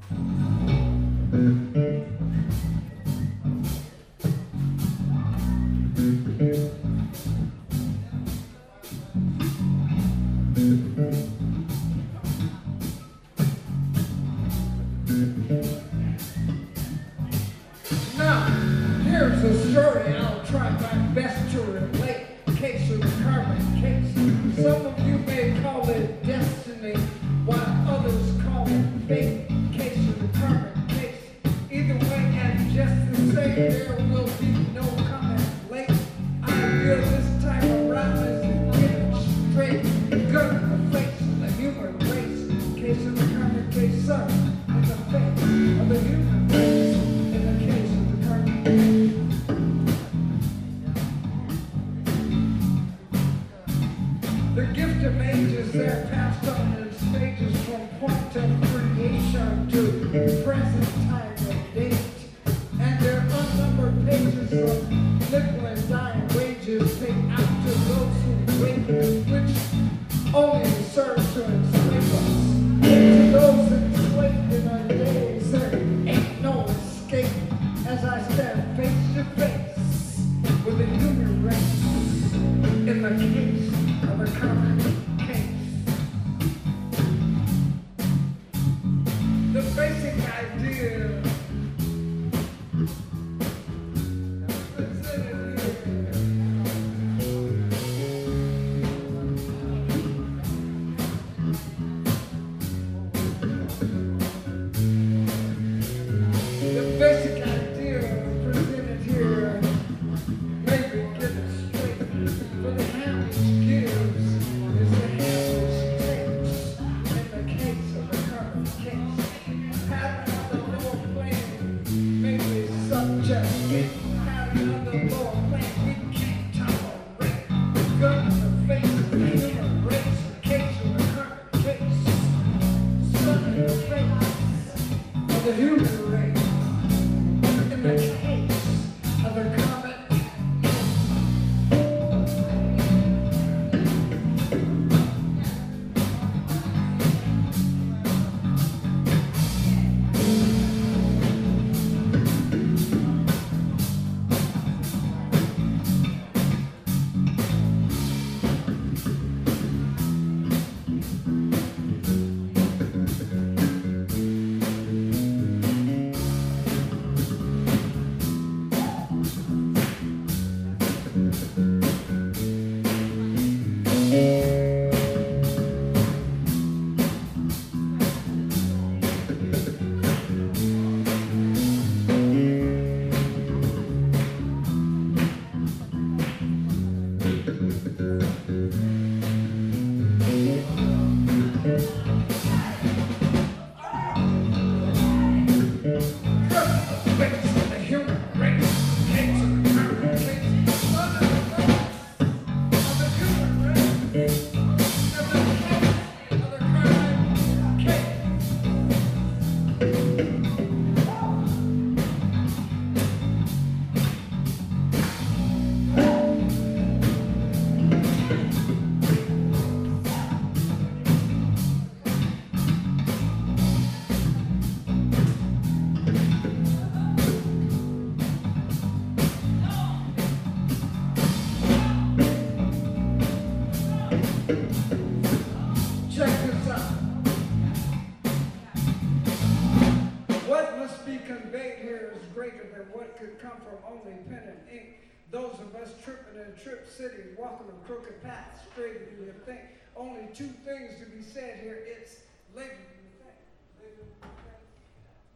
Now, here's a story I'll try my best to relate. Case of the Carmen case. Some of you may call it destiny, while others call it fate. Case of the Carmen case. Either way, and just the same, there will be no comment late. I feel this time around is get it straight. Gun in the face of the human race. Case of the Carmen case, son, in the face of the human race. In the case of the Carmen case. The gift of ages, they're passed on in stages from point of creation to present time and date. And they're unnumbered pages of nickel and dime wages paid out to those who wait, which only serves to enslave us. To those enslaved in our days, there ain't no escape as I stand face to face with the human race in the case of a common case. The basic idea presented here. The basic idea presented here, maybe get it straight, but the hand which gives is the hand which takes. In the case of the current case, having on the lower plane may be subject. Having on the lower plane, we can't tolerate. Gun in the face of the human race. The case of the current case, sun in the face of the human race. In the case of the comet. What could come from only pen and ink. Those of us tripping in Trip City, walking a crooked path, straight into your think. Only two things to be said here. It's labor.